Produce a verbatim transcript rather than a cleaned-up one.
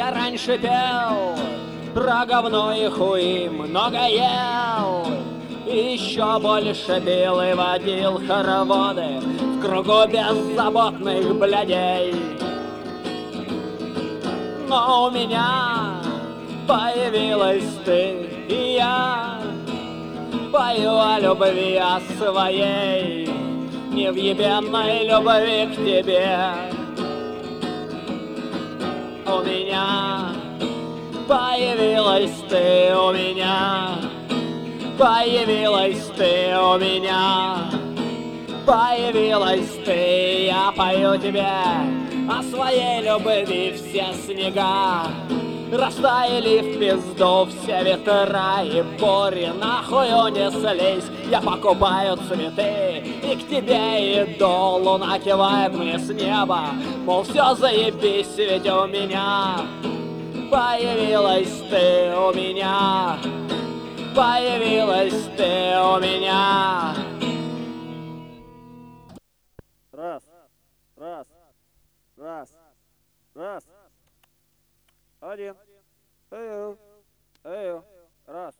Я раньше пел про говно и хуи, много ел, и еще больше пил и водил хороводы в кругу беззаботных блядей. Но у меня появилась ты, и я пою о любви, о своей невъебенной любви к тебе. У меня появилась ты, у меня появилась ты, у меня появилась ты. Я пою тебе о своей любви, все снега растаяли в пизду, все ветра и бури нахуй унеслись. Я покупаю цветы и к тебе иду. Луна кивает мне с неба, мол, все заебись, ведь у меня появилась ты, у меня появилась ты, у меня. Раз, раз, раз, раз. Один. Эй, эй, раз.